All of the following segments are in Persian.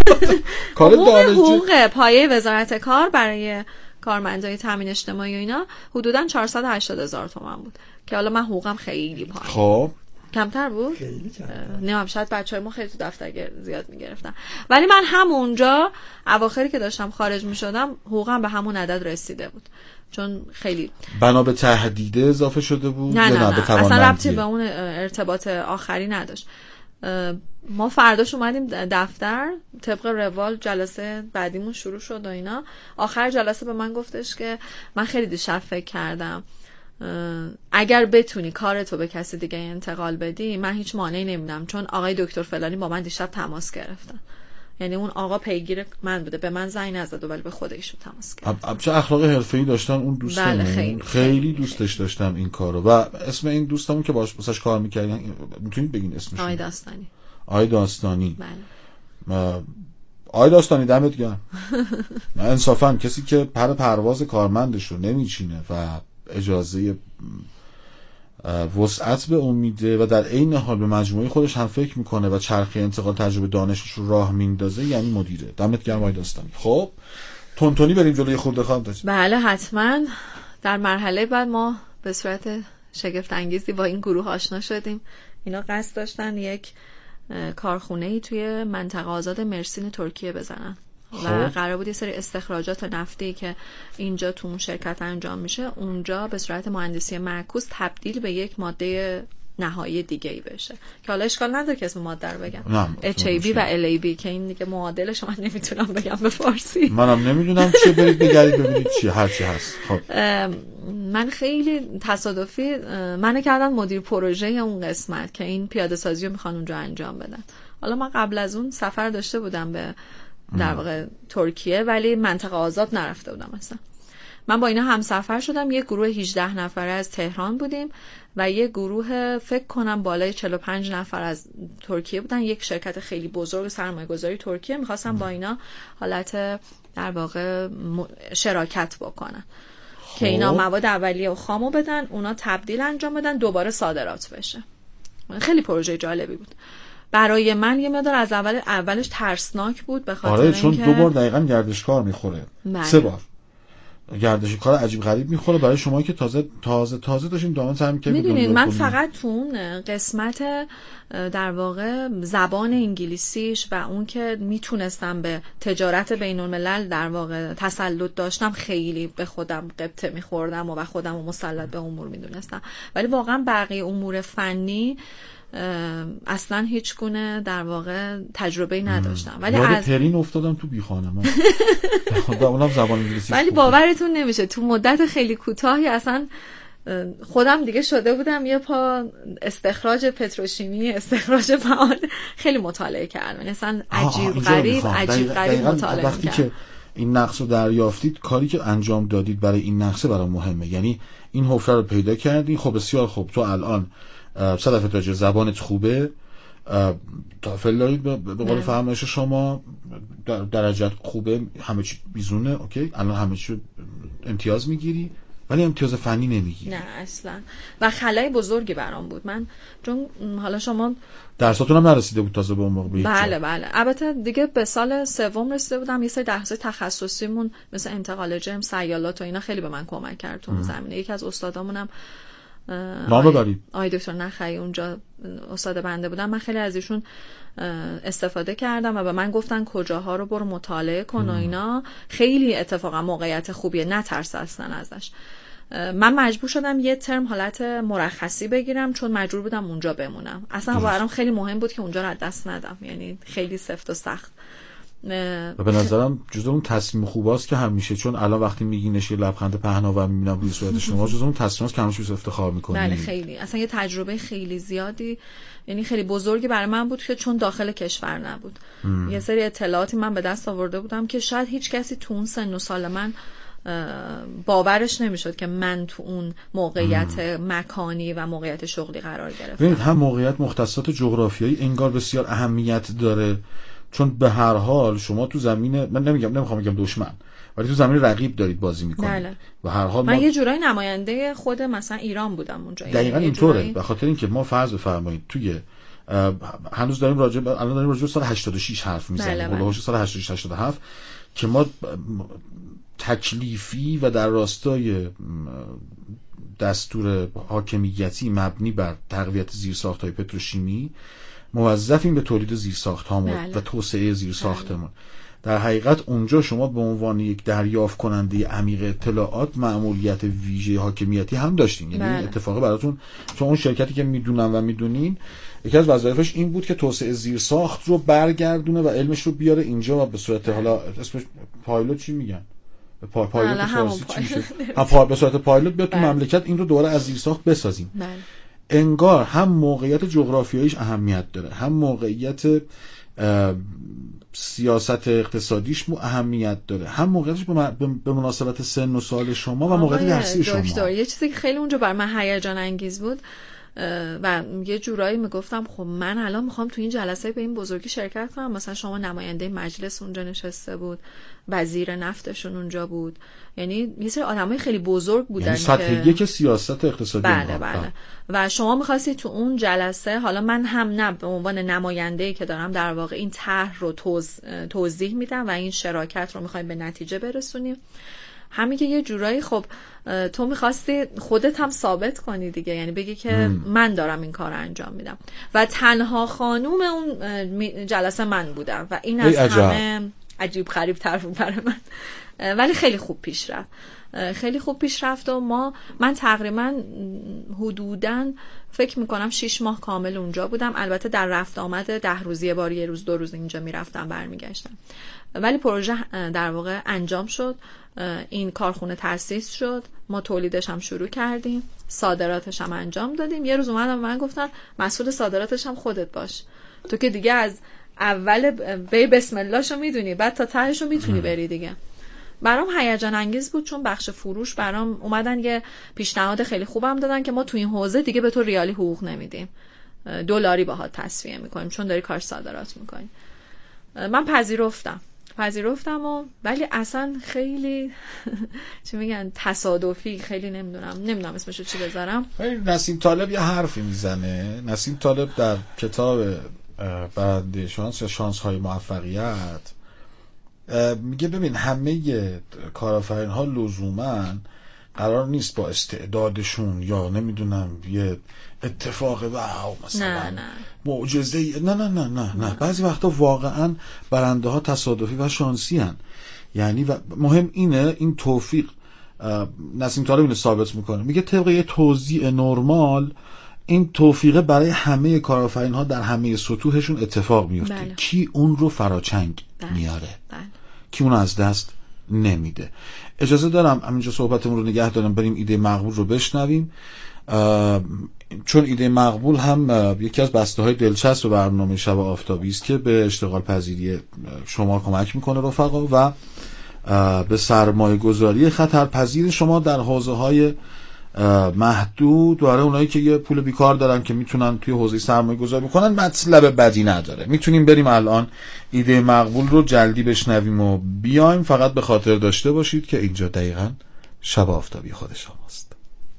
کار دانشجو حقوق پایه وزارت کار برای کارمندای تامین اجتماعی و اینا حدوداً 480,000 تومان بود که حالا من حقوقم خیلی پایین. خب کمتر بود؟ خیلی کمتر. نه شاید بچهای ما خیلی تو دفتر زیاد میگرفتن، ولی من همونجا اواخری که داشتم خارج میشدم حقوقم به همون عدد رسیده بود، چون خیلی بنا به تهدید اضافه شده بود. نه به توانمندی؟ اصلا ربطی به اون ارتباط آخری نداشت. ما فرداش اومدیم دفتر، طبق روال جلسه بعدیمون شروع شد و اینا. آخر جلسه به من گفتش که من خیلی دیشب فکر کردم اگر بتونی کارتو به کسی دیگه انتقال بدی من هیچ مانعی نمیدم، چون آقای دکتر فلانی با من دیشب تماس گرفتن. یعنی اون آقا پیگیر من بوده، به من زنگ نزد ولی به خود ایشون تماس گرفت. چه اخلاق حرفه‌ای داشتن اون دوستمون. بله خیلی دوستش داشتم این کارو. و اسم این دوستمون که واسش کار می‌کردین میتونید بگین اسمش؟ آقای داستانی. بله. آقای داستانی دمت گرم. انصافا کسی که پر پرواز کارمندش رو نمیچینه و اجازه وسعت به اون میده و در عین حال به مجموعه خودش هم فکر میکنه و چرخه انتقال تجربه دانشش رو راه میندازه، یعنی مدیره. دمت گرم آقای داستانی. خب تونتونی بریم جلوی خورده خواهم داشت. بله حتما. در مرحله بعد ما به صورت شگفت انگیزی با این گروه آشنا شدیم. اینا قصد داشتن یک کارخونه‌ای توی منطقه آزاد مرسین ترکیه بزنن و قرار بود یه سری استخراجات نفتی که اینجا تو اون شرکت انجام میشه اونجا به صورت مهندسی معکوس تبدیل به یک ماده نهایی دیگه ای بشه، که حالا اشکال نداره که اسم ماده رو بگم. HAB و LAB که این دیگه معادلش من نمیتونم بگم به فارسی. منم نمیدونم چه، برید بگردید ببینید چی هرچی هست. خب من خیلی تصادفی منو کردن مدیر پروژه اون قسمت که این پیاده سازی رو میخوان اونجا انجام بدن. حالا من قبل از اون سفر داشته بودم به در واقع ترکیه ولی منطقه آزاد نرفته بودم اصلا. من با اینا همسفر شدم. یک گروه 18 نفره از تهران بودیم و یک گروه فکر کنم بالای 45 نفر از ترکیه بودن. یک شرکت خیلی بزرگ سرمایه‌گذاری ترکیه می‌خواستم با اینا حالت در واقع شراکت بکنن که اینا مواد اولیه و خامو بدن، اونا تبدیل انجام بدن، دوباره صادرات بشه. خیلی پروژه جالبی بود. برای من یه مقدار از اولش ترسناک بود به خاطر اینکه چون دو بار دقیقاً گردشکار میخوره. 3 بار گردشکار عجیب غریب میخوره برای شما که تازه داشتیم دامن سرم که میدونید من فقط تو اون قسمت در واقع زبان انگلیسیش و اون که میتونستم به تجارت بین الملل در واقع تسلط داشتم خیلی به خودم قبطه میخوردم و خودم رو مسلط به امور میدونستم، ولی واقعا بقیه امور فنی اصلا هیچ گونه در واقع تجربه‌ای نداشتم. ولی از ترین افتادم تو بیخانه من. اونم زبان انگلیسی. ولی باورتون نمیشه تو مدت خیلی کوتاهی اصلا خودم دیگه شده بودم یه پا استخراج پتروشیمی، استخراج مواد. خیلی مطالعه کردم، اصلا عجیب غریب مطالعه وقتی کردم. که این نقص رو دریافتید کاری که انجام دادید برای این نقصه برام مهمه. یعنی این حفره رو پیدا کردی. خب بسیار خوب، تو الان صدف تاجر زبانت خوبه، تافل دارید به قول فرمایش شما، درجت خوبه، همه چی بیزونه، اوکی، الان همه چی امتیاز میگیری ولی امتیاز فنی نمیگیری. نه اصلا. و خلای بزرگی برام بود من، چون حالا شما درساتون هم نرسیده بود تازه به اون موقع. بله البته دیگه به سال 3 رسیده بودم. یه سری درس تخصصیمون مثل انتقال جرم، سیالات و اینا خیلی به من کمک کرد تو اون زمینه. یکی از استادامونم نام ببرید. آقای دکتر نخعی اونجا استاد بنده بودن. من خیلی از ایشون استفاده کردم و به من گفتن کجاها رو برو مطالعه کن و اینا. خیلی اتفاقا موقعیت خوبیه، نترس اصلا ازش. من مجبور شدم یه ترم حالت مرخصی بگیرم چون مجبور بودم اونجا بمونم. اصلا برام خیلی مهم بود که اونجا رو از دست ندم، یعنی خیلی سفت و سخت. و به نظرم جزو اون تصمیم خوباست که همیشه، چون الان وقتی میگینش یه لبخند پهنا و میبینم روی صورت شما، جزو اون تصمیماست که همیشه افتخار میکنی. بله خیلی، اصلا یه تجربه خیلی زیادی، یعنی خیلی بزرگی برای من بود که چون داخل کشور نبود. یه سری اطلاعاتی من به دست آورده بودم که شاید هیچ کسی تو اون سن و سال من باورش نمیشد که من تو اون موقعیت مکانی و موقعیت شغلی قرار گرفتم. ببینید هم موقعیت مختصات جغرافیایی انگار بسیار اهمیت داره، چون به هر حال شما تو زمین، من نمیخوام بگم دشمن، ولی تو زمین رقیب دارید بازی میکنید. بله. به هر حال من یه جورایی نماینده خود مثلا ایران بودم اونجا. دقیقاً اینطوره. به خاطر اینکه ما فرض بفرمایید توی هنوز داریم الان داریم راجع به سال 86 حرف میزنیم، هولوش سال 86 87 که ما تکلیفی و در راستای دستور حاکمیتی مبنی بر تقویت زیرساخت‌های پتروشیمی موظفیم به تولید زیرساخت‌هامون و توسعه زیرساختمون. در حقیقت اونجا شما به عنوان یک دریافت کننده عمیق اطلاعات مأموریت ویژه حاکمیتی هم داشتین. یعنی این اتفاقی براتون، چون اون شرکتی که میدونم و میدونین یکی از وظایفش این بود که توسعه زیرساخت رو برگردونه و علمش رو بیاره اینجا و به صورت، حالا اسمش پایلوت چی میگن؟ پایلوت فارسی چی میشه؟ به صورت پایلوت بیاد تو مملکت این رو دوباره از زیرساخت بسازیم. انگار هم موقعیت جغرافیاییش اهمیت داره، هم موقعیت سیاست اقتصادیش اهمیت داره، هم موقعیتش به مناسبت سن و سال شما و موقعیت درسی شما. دکتر یه چیزی که خیلی اونجا بر من هیجان انگیز بود و یه جورایی میگفتم خب من الان میخوام تو این جلسه به این بزرگی شرکت کنم، مثلا شما نماینده مجلس اونجا نشسته بود، وزیر نفتشون اونجا بود، یعنی یه سری آدمای خیلی بزرگ بودن، یعنی سطح یک سیاست اقتصادی. بله. و شما می‌خواستید تو اون جلسه، حالا من هم نه به عنوان نماینده‌ای که دارم در واقع این طرح رو توضیح میدم و این شراکت رو می‌خوایم به نتیجه برسونیم، همین که یه جورایی خب تو می‌خواستی خودت هم ثابت کنی دیگه، یعنی بگی که من دارم این کار رو انجام میدم و تنها خانوم اون جلسه من بودم و این از همه عجیب غریب تر بود برای من، ولی خیلی خوب پیش رفت و من تقریبا حدوداً فکر میکنم 6 ماه کامل اونجا بودم. البته در رفت آمد 10 روزی بار، یه روز 2 روز اینجا میرفتم برمیگشتم، ولی پروژه در واقع انجام شد. این کارخونه تأسیس شد، ما تولیدش هم شروع کردیم، صادراتش هم انجام دادیم. یه روز اومدم من گفتن مسئول صادراتش هم خودت باش، تو که دیگه از اول بسم الله شو میدونی، بعد تا تهش رو میتونی بری دیگه. برام هیجان انگیز بود چون بخش فروش برام اومدن یه پیشنهاد خیلی خوبم دادن که ما تو این حوزه دیگه به تو ریالی حقوق نمیدیم، دلاری باهات تصفیه میکنیم چون داری کار صادرات میکنی. من پذیرفتم ولی اصلا خیلی چی میگن تصادفی، خیلی نمیدونم اسمشو چی بذارم. نسیم طالب یه حرفی میزنه. نسیم طالب در کتاب برنده شانس یا شانس های موفقیت میگه ببین همه کارآفرین ها لزوما قرار نیست با استعدادشون یا نمیدونم یه اتفاق واو مثلا معجزه نه بعضی وقتا واقعا برنده ها تصادفی و شانسی هن. یعنی و مهم اینه این توفیق. نسیم طالب اینو ثابت میکنه، میگه طبق یه توزیع نرمال این توفیقه برای همه کارآفرین ها در همه سطوحشون اتفاق میفته. کی اون رو فراچنگ میاره، کی اون از دست نمیده. اجازه دارم همینجا صحبتمون رو نگه دارم، بریم ایده مقبول رو بشنویم، چون ایده مقبول هم یکی از بسته های دلچسب برنامه شب آفتابی است که به اشتغال پذیری شما کمک میکنه رفقا و به سرمایه گذاری خطرپذیر شما در حوزه های محدود. برای اونایی که یه پول بیکار دارن که میتونن توی حوزه سرمایه گذاری بکنن مطلب بدی نداره. میتونیم بریم الان ایده مقبول رو جلدی بشنویم و بیایم. فقط به خاطر داشته باشید که اینجا دقیقاً شب آفتابی خود شماست.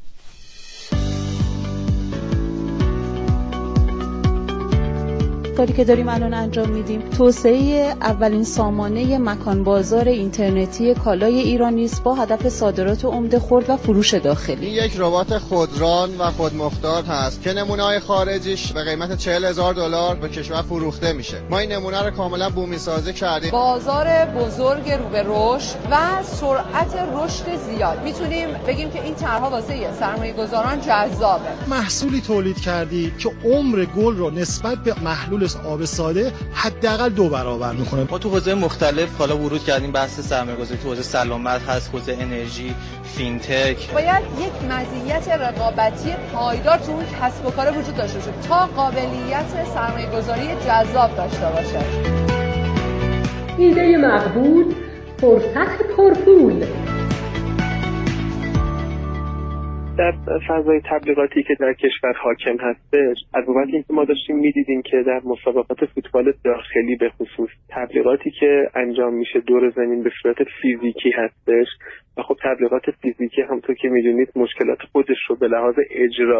کاری که داریم الان انجام میدیم توسعه اولین سامانه مکان بازار اینترنتی کالای ایرانی است با هدف صادرات عمده خرد و فروش داخلی. این یک ربات خودران و خودمختار هست که نمونه‌های خارجیش به قیمت $40,000 به کشور فروخته میشه. ما این نمونه رو کاملا بومی سازی کردیم. بازار بزرگ رو به رشد و سرعت رشد زیاد. میتونیم بگیم که این طرح‌ها واسه سرمایه‌گذاران جذابه. محصولی تولید کردید که عمر گل رو نسبت به محلول آب ساده حداقل 2 برابر میکنه. ما تو حوزه مختلف حالا ورود کردیم، بحث سرمایه‌گذاری تو حوزه سلامت هست، حوزه انرژی، فینتک. باید یک مزیت رقابتی پایدار تو اون کسب و کار وجود داشته باشه تا قابلیت سرمایه‌گذاری جذاب داشته باشه. ایده مقبول، فرصت پرپول. در فضای تبلیغاتی که در کشور حاکم هستش، از بابت اینکه ما داشتیم میدیدیم که در مسابقات فوتبال داخلی به خصوص تبلیغاتی که انجام میشه دور زمین به صورت فیزیکی هستش و خب تبلیغات فیزیکی همونطور که میدونید مشکلات خودش رو به لحاظ اجرا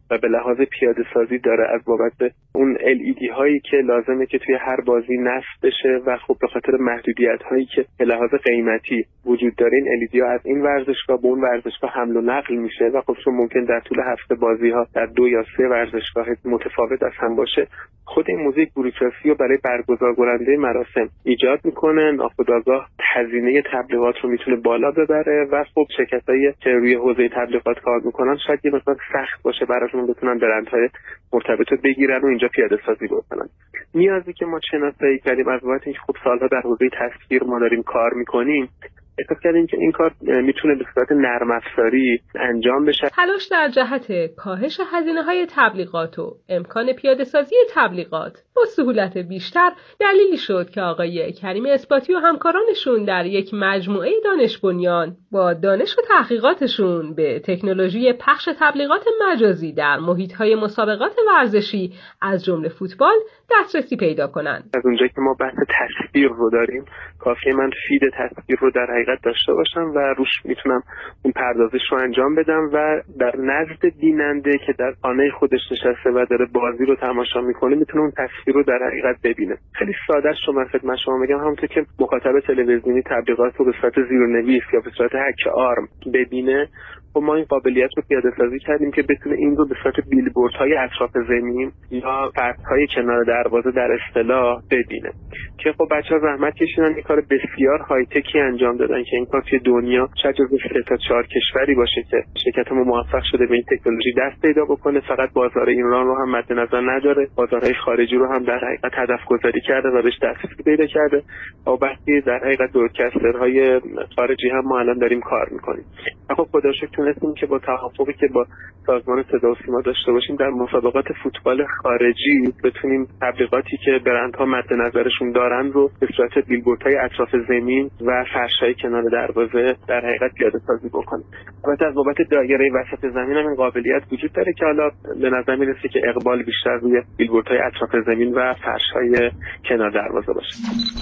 و به لحاظ پیاده سازی داره از بابت اون LED هایی که لازمه که توی هر بازی نصب بشه و خب به خاطر محدودیت هایی که به لحاظ قیمتی وجود داره این LED ها از این ورزشگاه به اون ورزشگاه حمل و نقل میشه و خب چون ممکن در طول هفته بازی ها در 2 یا 3 ورزشگاه متفاوت از هم باشه، خود این موزیک بوروکراسی رو برای برگزار کننده مراسم ایجاد میکنه، ناخودآگاه هزینه تبلیغات رو میتونه بالا ببره و خب شرکتایی که روی حوزه تبلیغات کار میکنن شاید یه مقدار سخت باشه براشون بتونن برندهای مرتبط رو بگیرن و اینجا پیاده سازی بکنن. نیازی که ما شناسایی کردیم از بابت اینکه خب سالها در حوزه تصویر ما داریم کار میکنیم، احساس کردیم که این کار میتونه به صورت نرم افزاری انجام بشه. تلاش در جهت کاهش هزینه‌های تبلیغات و امکان پیاده‌سازی تبلیغات با سهولت بیشتر دلیلی شد که آقای کریم اثباتی و همکارانشون در یک مجموعه دانش بنیان با دانش و تحقیقاتشون به تکنولوژی پخش تبلیغات مجازی در محیط‌های مسابقات ورزشی از جمله فوتبال دسترسی پیدا کنند. از اونجایی که ما بحث تصویر رو داریم، کافیه من فید تصویر رو در حقیقت داشته باشم و روش میتونم اون پردازش رو انجام بدم و در نزد بیننده که در خانه خودش نشسته و داره بازی رو تماشا میکنه میتونه اون تصویر رو در حقیقت ببینه. خیلی ساده شو من خدمت شما میگم، همونطور که مخاطب تلویزیونی تبلیغات رو به صورت زیرنویس یا به صورت هک آرم ببینه، و ما این قابلیت رو پیاده سازی کردیم که بتونه این رو به صورت بیلبوردهای اطراف زمین یا فرش‌های کنار دروازه در اصطلاح ببینه. که خب بچه‌ها زحمت کشیدن، این کار بسیار های تکی انجام دادن که این کار توی دنیا شاید جزو 3 تا 4 کشوری باشه که شرکت ما موفق شده به این تکنولوژی دست پیدا بکنه. فقط بازار ایران رو هم مد نظر نداره، بازارهای خارجی رو هم در حقیقت هدف گذاری کرده و بهش دسترسی پیدا کرده. و وقتی در حقیقت برودکاسترهای خارجی هم ما الان داریم کار می‌کنیم. خب خدا شکر تونستیم که با توافقی که با سازمان صدا و سیما داشته باشیم در مسابقات فوتبال خارجی بتونیم تبلیغاتی که برندها مد نظرشون دارن رو به صورت بیلبوردهای اطراف زمین و فرش‌های کنار دروازه در حقیقت پیاده سازی بکنیم. البته از بابت دایره وسط زمین هم این قابلیت وجود داره که حالا به نظر میرسه که اقبال بیشتر روی بیلبوردهای اطراف زمین و فرش‌های کنار دروازه باشه.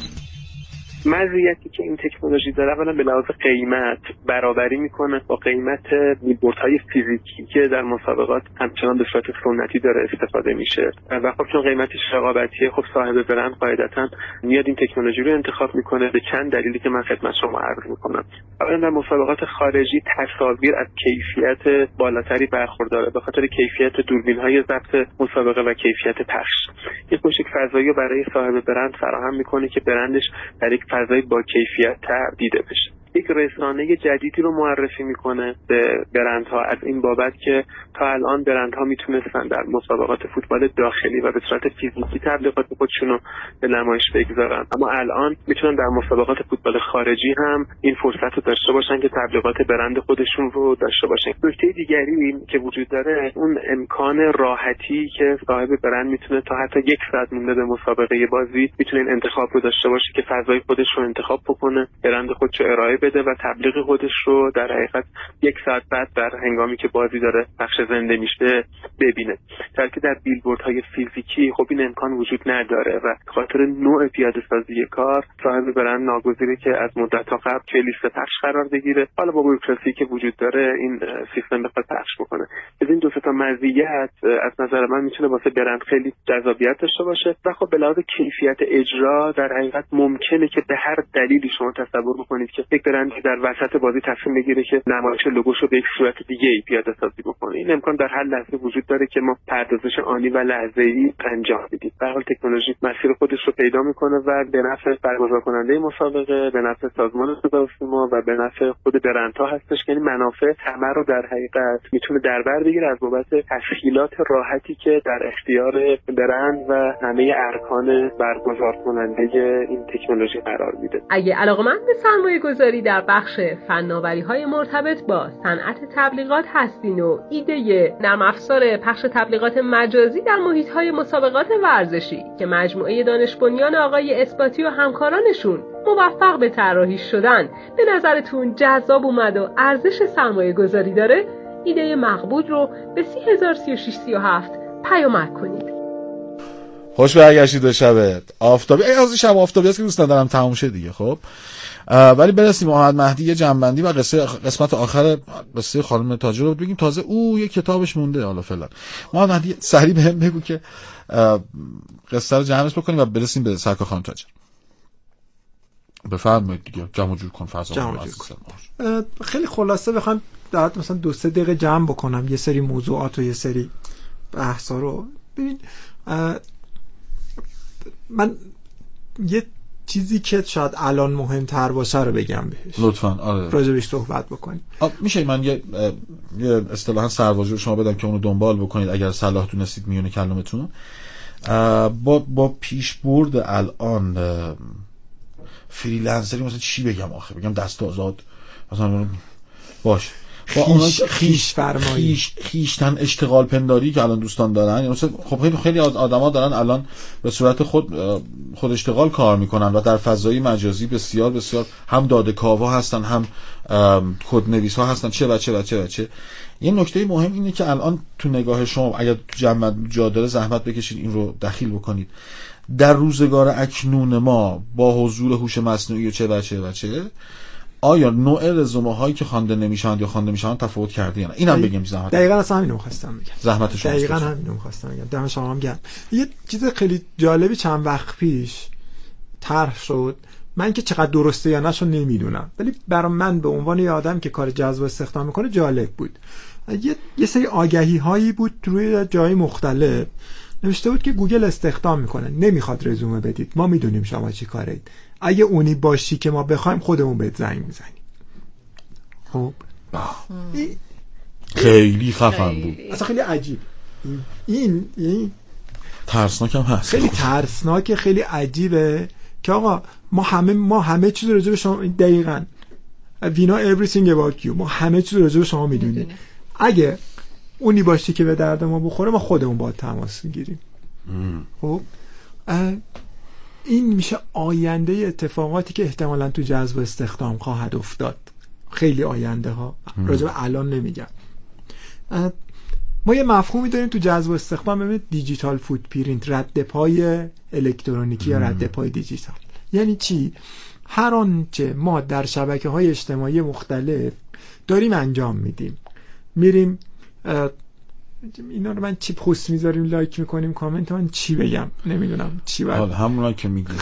مزیتی که این تکنولوژی داره اولا به لحاظ قیمت برابری میکنه با قیمت بیلبوردهای فیزیکی که در مسابقات همچنان به صورت سنتی داره استفاده میشه و خب چون قیمتش رقابتیه، خب صاحب برند قاعدتا میاد این تکنولوژی رو انتخاب میکنه به چند دلیلی که من خدمت شما عرض میکنم. اولا در مسابقات خارجی تصاویر از کیفیت بالاتری برخورداره به خاطر کیفیت دوربین‌های ضبط مسابقه و کیفیت پخش. یک موشک فضایی رو برای صاحب برند فراهم میکنه که برندش در یک فضای با کیفیت دیده بشه. یک رسانه جدیدی رو معرفی میکنه به برندها از این بابت که تا الان برندها میتونستن در مسابقات فوتبال داخلی و به صورت فیزیکی تبلیغات خودشون رو به نمایش بگذارن، اما الان میتونن در مسابقات فوتبال خارجی هم این فرصت رو داشته باشن که تبلیغات برند خودشون رو داشته باشن. نکته دیگری که وجود داره اون امکان راحتی که صاحب برند میتونه تا حتی 1 ساعت مونده به مسابقه بازی میتونه این انتخاب رو داشته باشه که فضای خودش رو انتخاب بکنه، برند خودش رو ارائه بده و تبلیغ خودش رو در حقیقت 1 ساعت بعد در هنگامی که بازی داره پخش زنده میشه ببینه. در که در بیلبوردهای فیزیکی خب این امکان وجود نداره و خاطر نوع پیاده سازی کار صاحب برند ناگزیره که از مدت‌ها قبل توی لیست پخش قرار بگیره. حالا با بوروکراسی که وجود داره این سیستم بخواد پخش بکنه. از این 2 تا مزیت از نظر من میتونه واسه برند خیلی جذابیت داشته باشه و خب به لحاظ کیفیت اجرا در حقیقت ممکنه که به هر دلیلی شما تصور بکنید که یک برند در وسط بازی تصمیم بگیره که نمایش لوگوشو به یک صورت دیگه‌ای پیاده سازی بکنه. این امکان در هر لحظه وجود داره که ما پردازش آنی و لحظه‌ای انجام بدیم. به هر حال تکنولوژی مسیر خودش رو پیدا میکنه و به نفع برگزار کننده مسابقه، به نفع سازمان صدا و سیما و به نفع خود برندها هستش که این منافع همه رو در حقیقت میتونه در بر بگیره از بابت تسهیلات راحتی که در اختیار برند و همه ارکان برگزار کننده این تکنولوژی قرار میده. اگه علاقه‌مند به سرمایه‌گذاری در بخش فناوری‌های مرتبط با صنعت تبلیغات هستین و ایده نرم افزار پخش تبلیغات مجازی در محیط‌های مسابقات ورزشی که مجموعه دانش بنیان آقای اثباتی و همکارانشون موفق به طراحی شدن به نظرتون جذاب اومد و ارزش سرمایه‌گذاری داره، ایده مقبول رو به 30,03637 پیامک کنید. خوش برگشتید به شب آفتابی. از شب آفتابی است که دوست ندارم تموم شه دیگه. خب ولی برسیم محمد مهدی یه جنبندی و قسمت آخر قصه خانم تاجر رو بگیم. تازه یه کتابش مونده. حالا فعلا محمد مهدی سریع بهم بگو که قصه رو جمعش بکنیم و برسیم به سرکار خانم تاجر. بفرمایید دیگه، جمع جور کن فرزان. خیلی خلاصه بخوام در مثلا 2-3 دقیقه جمع بکنم یه سری موضوعات و یه سری بحثا رو. ببین من یه چیزی که شاید الان مهمتر باشه رو بگم بهش، لطفاً. آره راجبش صحبت بکنیم. میشه من یه اصطلاحاً سرواژه شما بدم که اونو دنبال بکنید اگر صلاح دونستید میونه کلمتون. با پیشبرد الان فریلنسری مثلا چی بگم آخه؟ بگم دست آزاد مثلا باشه، با خیش فرمایی، خیشتن اشتغال پنداری که الان دوستان دارن. مثلا خب خیلی آدما دارن الان به صورت خود اشتغال کار میکنن و در فضای مجازی بسیار بسیار هم داده کاوا هستن، هم کدنویس ها هستن، چه بچه. یه نکته مهم اینه که الان تو نگاه شما اگر جا داره زحمت بکشید این رو دخیل بکنید. در روزگار اکنون ما با حضور هوش مصنوعی و چه بچه آیا نوع رزومه هایی که خوانده نمیشن یا خوانده میشن تفاوت کرده یا نه؟ اینم بگم زحمت. دقیقاً اصلا همینو می‌خواستم بگم. زحمت شما. دقیقاً همینو می‌خواستم بگم. دم شما هم گرم. یه چیز خیلی جالبی چند وقت پیش طرح شد. من که چقدر درسته یا نشو نمیدونم، ولی برای من به عنوان یه آدم که کار جذب استخدام میکنه جالب بود. یه سری آگهی هایی بود روی جای مختلف نوشته بود که گوگل استخدام میکنه، نمیخواد رزومه بدید، ما میدونیم شما چی کارید، اگه اونی باشی که ما بخوایم خودمون بهت زنگ میزنیم. خب خیلی خفن بود، اصلا خیلی عجیب. این ترسناک هم هست، خیلی ترسناکه، خیلی عجیبه که آقا ما همه چیز راجع به شما دقیقاً we know everything about you، ما همه چیز راجع به شما میدونیم، اگه اونی باشی که به درد ما بخوره ما خودمون باهات تماس میگیریم. خب این میشه آینده اتفاقاتی که احتمالاً تو جذب استخدام خواهد افتاد. خیلی آینده ها، راجع به الان نمیگم. ما یه مفهومی داریم تو جذب استخدام به اسم دیجیتال فوتپرینت، رد پای الکترونیکی یا رد پای دیجیتال. یعنی چی؟ هر آنچه ما در شبکه‌های اجتماعی مختلف داریم انجام میدیم، میریم اینا رو من چی پست میذاریم، لایک میکنیم، کامنت، من چی بگم نمیدونم چی باید، همون که میگیم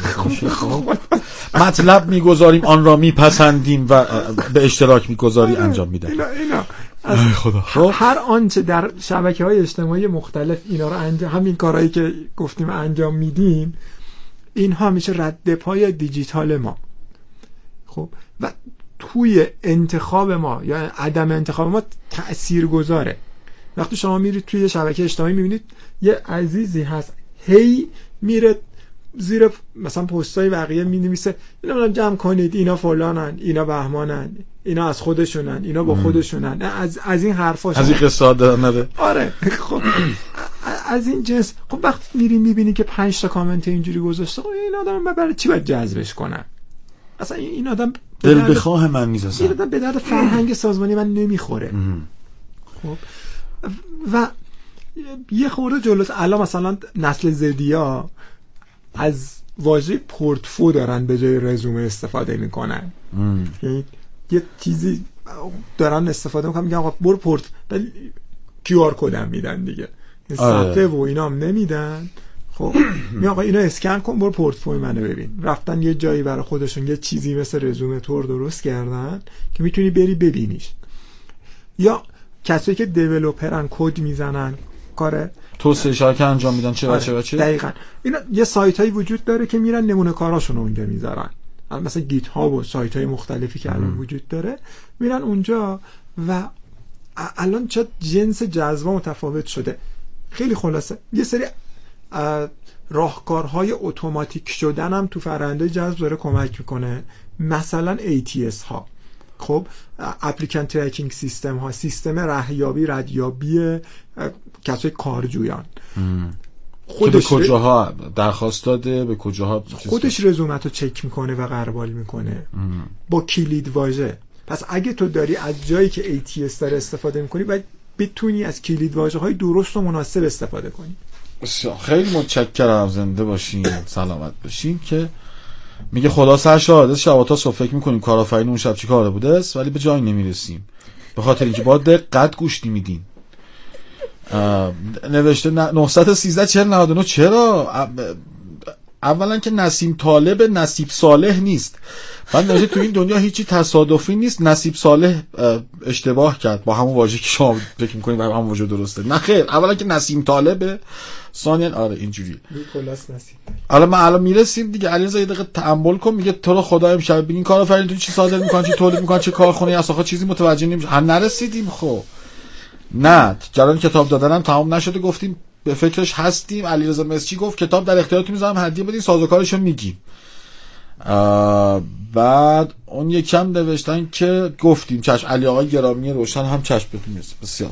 مطلب میگذاریم، آن را میپسندیم و به اشتراک میگذاری انجام میدن. اینا خدا. هر آنچه در شبکه‌های اجتماعی مختلف اینا رو همین کارهایی که گفتیم انجام میدیم، اینها میشه رد پای دیجیتال ما. خب و توی انتخاب ما یا عدم انتخاب ما تأثیر گذاره. وقتی شما میرید توی شبکه اجتماعی میبینید یه عزیزی هست هی میره زیر مثلا پستای بقیه مینویسه اینا جمع کنید، اینا فلانن، اینا بهمانن، اینا از خودشونن، اینا با خودشونن، از این حرفا، از این قصه نده. آره خب از این جنس. خب وقتی میری میبینی که 5 تا کامنت اینجوری گذاشته، خب این آدم برای چی باید جذبش کنن؟ اصلا این آدم دل بخواه من نیست، اصلا این آدم به درد فرهنگ سازمانی من نمیخوره. خب و یه خورده جلوس الان مثلا نسل زدیا از واژه پورتفو دارن به جای رزومه استفاده میکنن. یه چیزی دارن استفاده میکنن، میگن آقا برو پورت، ولی کیو آر کد هم میدن دیگه، صفحه و اینا هم نمیدن. خب میگن آقا اینو اسکن کن برو پورتفوی منو ببین. رفتن یه جایی برای خودشون یه چیزی مثل رزومه تور درست کردن که میتونی بری ببینیش. یا کسایی که دیولپرن، کد میزنن، کار توسعه شبکه انجام میدن، چه بچه دقیقاً اینا یه سایت هایی وجود داره که میرن نمونه کاراشون رو اونجا میذارن، مثلا گیت هاب و سایت های مختلفی که الان وجود داره میرن اونجا. و الان چه جنس جذب متفاوت شده. خیلی خلاصه یه سری راهکارهای اتوماتیک شدن هم تو فرآیند جذب داره کمک میکنه، مثلا ATS ها. خب اپلیکانت تریکینگ سیستم ها، سیستم ردیابی کسای کارجویان، خودش به کجاها درخواست داده، به کجاها خودش رزومتو چک میکنه و غربال میکنه با کلید واژه. پس اگه تو داری از جایی که ATS داره استفاده میکنی باید بتونی از کلید واژه های درست و مناسب استفاده کنی. خیلی متشکرم، زنده باشین، سلامت باشین. که میگه خدا سر شاهد است، شب تا صبح فکر میکنیم کارآفرین اون شب چی کاره بوده است ولی به جایی نمیرسیم به خاطر اینکه با دقت گوش نمیدین. نوشته 913 4099. چرا؟ اولا که نسیم طالب نصیب صالح نیست. بعد نوشته تو این دنیا هیچی تصادفی نیست، نصیب صالح اشتباه کرد با همون واژه که شما فکر می‌کنید با همون واژه درسته. نه خیر، اولا که نسیم طالب، ثانیا آره اینجوریه نیکولاس نسیم. الان ما میرسیم دیگه. علیرضا یه دقیقه تأمل کن، میگه تو رو خدا امشب ببین کارآفرین تو چی صادر می‌کنن، چی تولید می‌کنن، چه کارخونه اساخا چیزی متوجه نمی‌شیم. نرسیدیم. خب نه، جریان کتاب دادنم تمام نشده، گفتیم به فکرش هستیم. علیرضا مسچی گفت کتاب در اختیارتون میذارم، هدیه بدین، سازوکارشو میگیم. بعد اون یکم نوشتن که گفتیم چشم. علی آقای گرامی روشن هم چشم بهتون میرسه. بسیار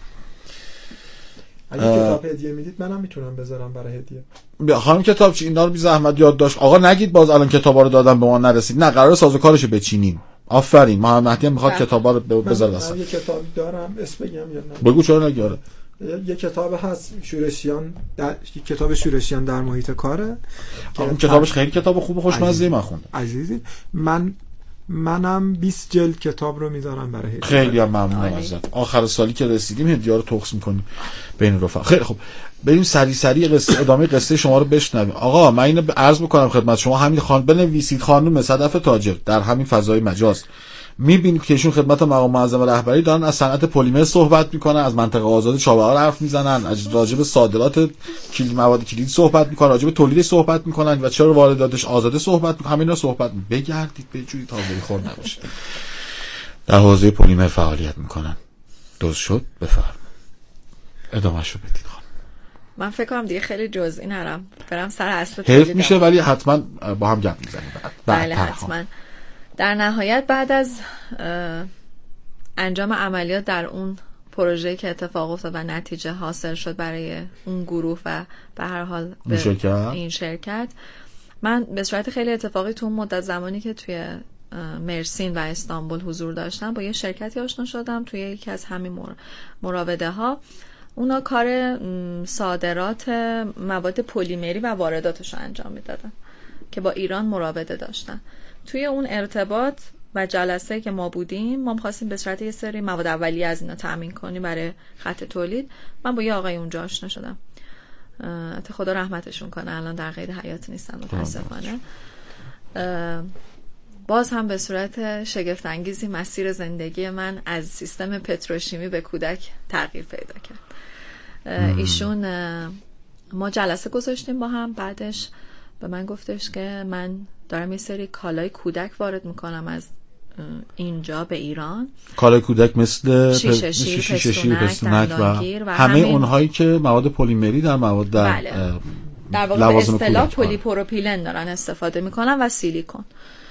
اگه کتاب هدیه میدید منم میتونم بذارم برای هدیه. بیا خانم کتاب چی اینا رو بی زحمت یاد داشت. آقا نگید باز الان کتابا رو دادم به ما نرسید. نه، قرار سازوکارشو بچینیم. آفرین. محمد مهدی هم میخواد کتابا رو بذاره واسه. من یه کتاب دارم، اسم بگم یا نه؟ بگو چرا نگیاره. یه کتاب هست شورشیان کتاب شورشیان در محیط کاره. اون کتابش خیلی کتاب خوبه، خوشمزه. من خوندم عزیزی. منم 20 جلد کتاب رو میذارم برای هدیه. خیلی هم ممنونم ازت. آخر سالی که رسیدیم هدیه‌ها رو تقسیم می‌کنیم بین رفقا. خیلی خوب، بریم سریع قصه ادامه قصه شما رو بشنویم. آقا من اینو عرض بکنم خدمت شما، همین بنویسید خانم صدف تاجر در همین فضای مجاز. میبینید که ایشون خدمت مقام معظم رهبری دارن از صنعت پلیمر صحبت میکنن، از منطقه آزاد چابهار حرف میزنن، از راجب صادرات مواد کلیدی صحبت میکنن، راجب تولید صحبت میکنن و چرا وارداتش آزاده صحبت میکنن. همینا صحبت بگردید بجوید تا بخور نباشه. در حوزه پلیمر فعالیت میکنن. درست شد؟ بفرم ادامه‌شو بدید خانم. من فکر کنم دیگه خیلی جزئی نرم، برم سر اصل حیف میشه ولی حتما با هم گپ میزنیم. بله حتما. در نهایت بعد از انجام عملیات در اون پروژه که اتفاق افتاد و نتیجه حاصل شد برای اون گروه و به هر حال این شرکت، من به صورت خیلی اتفاقی تو اون مدت زمانی که توی مرسین و استانبول حضور داشتم با یه شرکتی آشنا شدم توی یکی از همین مراوده ها. اونا کار صادرات مواد پلیمری و وارداتش رو انجام میدادن که با ایران مراوده داشتن. توی اون ارتباط و جلسه که ما بودیم، ما می‌خواستیم به صورت یه سری مواد اولیه از اینا تامین کنیم برای خط تولید. من با یه آقای اونجا آشنا شدم، خدا رحمتشون کنه، الان در قید حیات نیستن متاسفانه. باز هم به صورت شگفت انگیزی مسیر زندگی من از سیستم پتروشیمی به کودک تغییر پیدا کرد. ایشون ما جلسه گذاشتیم با هم، بعدش به من گفتش که من دارم یه سری کالای کودک وارد میکنم از اینجا به ایران. کالای کودک مثل شیشه شیر، پستونک و همه اونهایی که مواد پلیمری در مواد در واقع به اصطلاح پلیپروپیلن دارن استفاده میکنن و سیلیکون.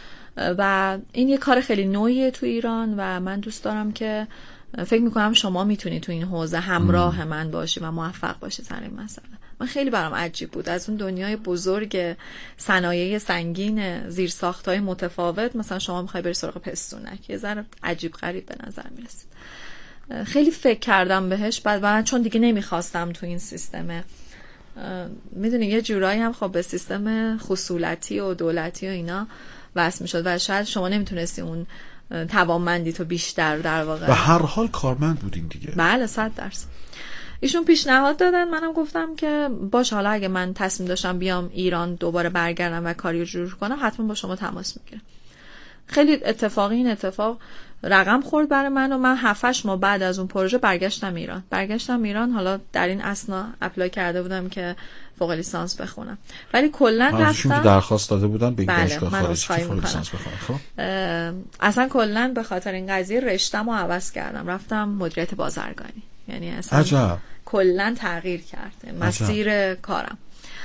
و این یه کار خیلی نوعیه تو ایران و من دوست دارم که فکر میکنم شما میتونی تو این حوزه همراه من باشی و موفق باشی سر این مسئله. من خیلی برام عجیب بود از اون دنیای بزرگ صنایع سنگین زیرساخت‌های متفاوت، مثلا شما میخوای بری سراغ پستونک، یه ذره عجیب غریب به نظر میرسید. خیلی فکر کردم بهش، بعد چون دیگه نمیخواستم تو این سیستم، میدونی یه جورایی هم خب به سیستم خصولتی و دولتی و اینا وصل میشد و شاید شما نمیتونستی اون توانمندی تو بیشتر در واقع. و هر حال کارمند بودین دیگه. بله 100%. ایشون پیشنهاد دادن، منم گفتم که باش، حالا اگه من تصمیم داشتم بیام ایران دوباره برگردم و کاریو جور کنم حتما با شما تماس میگیرم. خیلی اتفاقی این اتفاق رقم خورد برای من و من 7-8 ماه بعد از اون پروژه برگشتم ایران. حالا در این اثنا اپلای کرده بودم که فوق لیسانس بخونم، ولی کلا رفتم درخواست داده بودن به دانشگاه خارجی که فوق لیسانس بخونم. اصلا کلا به خاطر این قضیه رشته‌مو عوض کردم، رفتم مدیریت بازرگانی. یعنی اصلا کلا تغییر کرد مسیر کارم.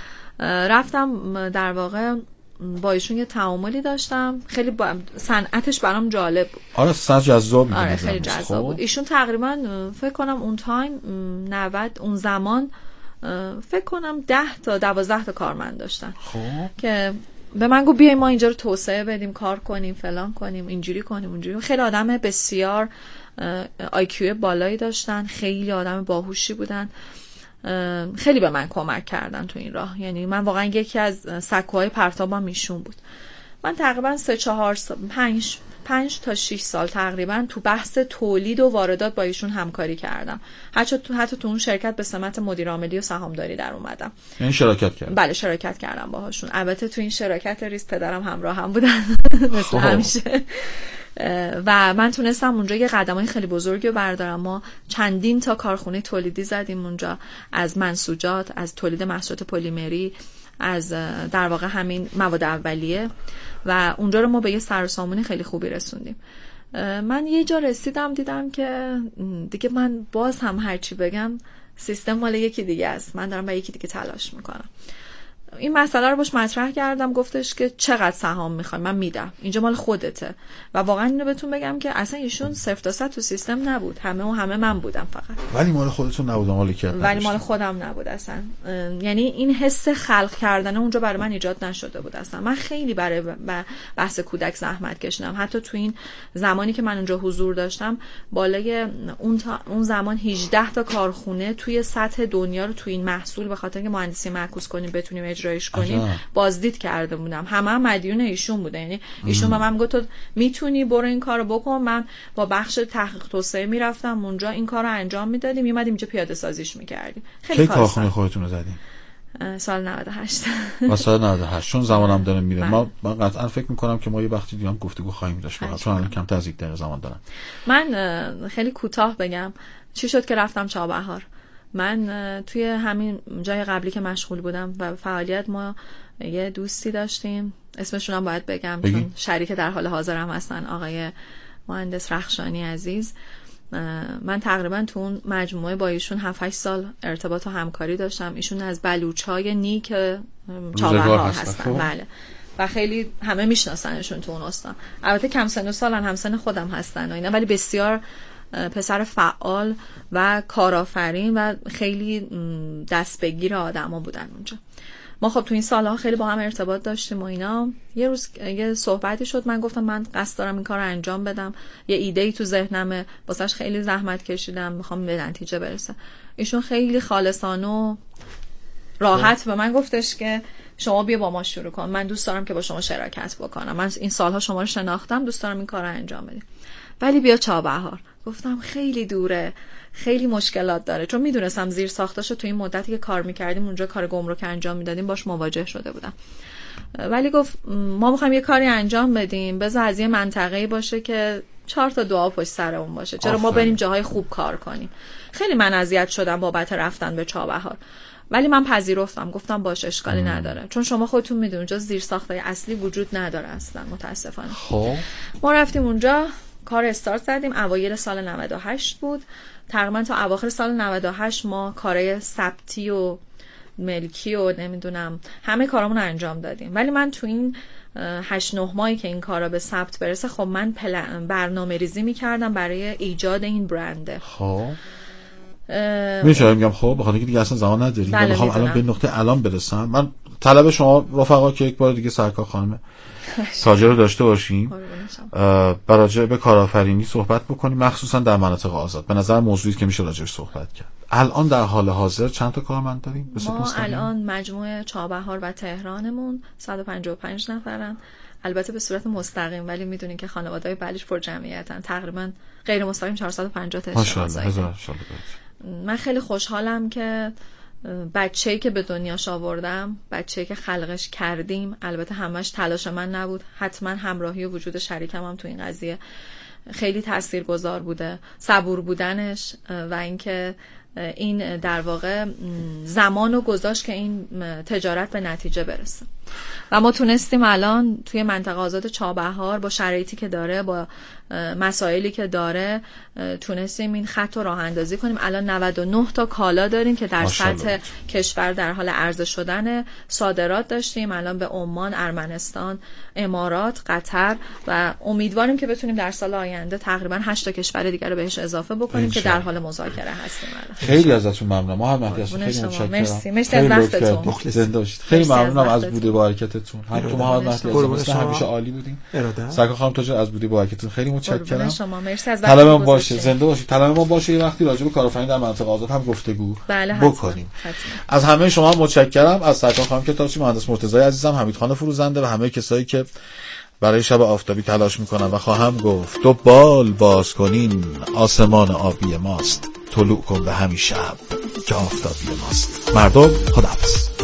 رفتم در واقع با ایشون یه تعاملی داشتم، خیلی صنعتش برام جالب بود. آره صد جذاب بود. آره خیلی جذاب بود. ایشون تقریبا فکر کنم اون تایم 90 اون زمان فکر کنم 10 تا 12 تا کارمند داشتن. خب که به من گفت بیایم ما اینجا رو توسعه بدیم، کار کنیم، فلان کنیم، اینجوری کنیم اونجوری. خیلی آدم بسیار IQ بالایی داشتن، خیلی آدم باهوشی بودن خیلی به من کمک کردن تو این راه. یعنی من واقعا یکی از سکوهای پرتابم ایشون بود. من تقریبا 5 تا 6 سال تقریبا تو بحث تولید و واردات با ایشون همکاری کردم. حتی تو اون شرکت به سمت مدیر عاملی و سهامداری در اومدم. یعنی شراکت کردم؟ بله شراکت کردم باهاشون. البته تو این شراکت ریز پدرم همراه هم بودن مثل همیشه. و من تونستم اونجا یه قدمای خیلی بزرگی رو بردارم. ما چندین تا کارخونه تولیدی زدیم اونجا، از منسوجات، از تولید محصولات پلیمری، از در واقع همین مواد اولیه، و اونجا رو ما به یه سرسامونی خیلی خوبی رسوندیم. من یه جا رسیدم دیدم که دیگه من باز هم هرچی بگم سیستم مال یکی دیگه است، من دارم با یکی دیگه تلاش میکنم. این مسئله رو باش مطرح کردم، گفتش که چقدر سهام میخوای؟ من میدم، اینجا مال خودته. و واقعا اینو بهتون بگم که اصلا ایشون 0 تا 100 تو سیستم نبود، همه من بودم فقط. ولی مال خودتون نبود، مالکیت نداشت. ولی مال خودم نبود اصلا. یعنی این حس خلق کردن اونجا برای من ایجاد نشده بود اصلا. من خیلی برای بحث کودک زحمت کشیدم. حتی تو این زمانی که من اونجا حضور داشتم، بالای اون زمان 18 تا کارخونه توی سطح دنیا رو تو این محصول به خاطر اینکه مهندسی معکوس کنیم بتونیم اجرایش کنیم بازدید کرده بودم. همه مدیون ایشون بوده. یعنی ایشون به من گفت تو میتونی برو این کارو بکن. من با بخش تحقیق توسعه میرفتم اونجا این کارو انجام میدادیم، میومدیم اینجا پیاده سازیش میکردیم. خیلی کارخونه خودتون رو زدین؟ سال 98. سال 98 چون زمانم داره میره. من قطعا فکر میکنم که ما یه وقتی دیگه هم گفتگو خواهیم داشت، چون الان کمتر از 1 دقیقه زمان دارم. من خیلی کوتاه بگم چی شد که رفتم چابهار. من توی همین جای قبلی که مشغول بودم و فعالیت، ما یه دوستی داشتیم، اسمشون هم باید بگم چون شریک در حال حاضر هم هستن، آقای مهندس رخشانی عزیز. من تقریبا تو اون مجموعه با ایشون 7-8 سال ارتباط و همکاری داشتم. ایشون از بلوچ‌های نیک چابهار هستن. بله. و خیلی همه میشناسنشون تو اون استان. البته کم سن و سالن، همسن خودم هستن و اینا، ولی بسیار پسر فعال و کارآفرین و خیلی دست بگیر آدما بودن اونجا. ما خب تو این سالها خیلی با هم ارتباط داشتیم و اینا. یه روز یه صحبتی شد، من گفتم من قصد دارم این کار رو انجام بدم، یه ایده‌ای تو ذهنمه، واسش خیلی زحمت کشیدم، میخوام به نتیجه برسم. ایشون خیلی خالصانه و راحت به من گفتش که شما بیا با ما شروع کن، من دوست دارم که با شما شراکت بکنم، من این سالها شما رو شناختم، دوست دارم این کار رو انجام بدیم، ولی بیا چابهار. گفتم خیلی دوره، خیلی مشکلات داره، چون میدونستم زیر ساختاشو تو این مدتی که کار میکردیم اونجا کار گمرک انجام میدادیم باش مواجه شده بودم. ولی گفت ما میخوایم یه کاری انجام بدیم، بذار از یه منطقه‌ای باشه که 4 تا دعا پشت سرمون باشه، چرا ما بریم جاهای خوب کار کنیم. خیلی من اذیت شدم بابت رفتن به چابهار، ولی من پذیرفتم، گفتم باشه اشکالی نداره، چون شما خودتون میدونید اونجا زیر ساختای اصلی وجود نداره اصلا متاسفانه. خب ما رفتیم اونجا، کار استارت زدیم. اوایل سال 98 بود. تقریبا تا اواخر سال 98 ما کارهای ثبتی و ملکی و نمیدونم همه کارامون رو انجام دادیم. ولی من تو این 8-9 ماهی که این کارا به ثبت برسه، خب من برنامه ریزی میکردم برای ایجاد این برنده. خب میشه میگم خب بخاطر اینکه دیگه اصلا زمان نداریم، بله میخوام الان به نقطه الان برسم. من طلب شما رفقا که یک بار دیگه سرکار خانم تاجر رو داشته باشیم، راجع به کارآفرینی صحبت بکنیم، مخصوصا در مناطق آزاد. به نظر موضوعی که میشه راجعش صحبت کرد. الان در حال حاضر چند تا کارمند داریم؟ ما الان مجموعه چابهار و تهرانمون 155 نفرن، البته به صورت مستقیم، ولی میدونین که خانواده‌های بلیش پر جمعیتن، تقریبا غیر مستقیم 450 تا ماشاءالله. من خیلی خوشحالم که بچه‌ای که به دنیاش آوردم، بچه‌ای که خلقش کردیم، البته همش تلاش من نبود، حتما همراهی و وجود شریکم هم تو این قضیه خیلی تاثیرگذار بوده، صبور بودنش و اینکه این در واقع زمانو گذاشت که این تجارت به نتیجه برسه. و ما تونستیم الان توی منطقه آزاد چابهار با شرایطی که داره، با مسائلی که داره، تونستیم این خط رو راه اندازی کنیم. الان 99 تا کالا داریم که در سطح کشور در حال عرضه شدن. صادرات داشتیم الان به عمان، ارمنستان، امارات، قطر و امیدواریم که بتونیم در سال آینده تقریبا 8 تا کشور دیگر رو بهش اضافه بکنیم که در حال مذاکره هستیم. خیلی ازتون ممنونم محمد، خیلی متشکرم. مرسی از وقتتون. خیلی ممنونم از بوده با حرکتتون. هم تو محمد مهدی عزیز همیشه عالی بودین. سرکار خانم تاج از بودی با حرکتتون خیلی متشکرم. شما مرسی از طلب من باشه، زنده باشید. طلب من باشه یه وقتی راجع به کارآفرینی در مناطق آزاد هم گفتگو بکنیم. از همه شما متشکرم، از سرکار خانم کتابچی، مهندس مرتضی عزیزم، حمید خان فروزنده و همه کسایی که برای شب آفتابی تلاش میکنن و خواهم گفت دو بال باز کنین آسمان آبی ماست، طلوع کن به همین شب که آفتابی ماست. مردم خداحافظ.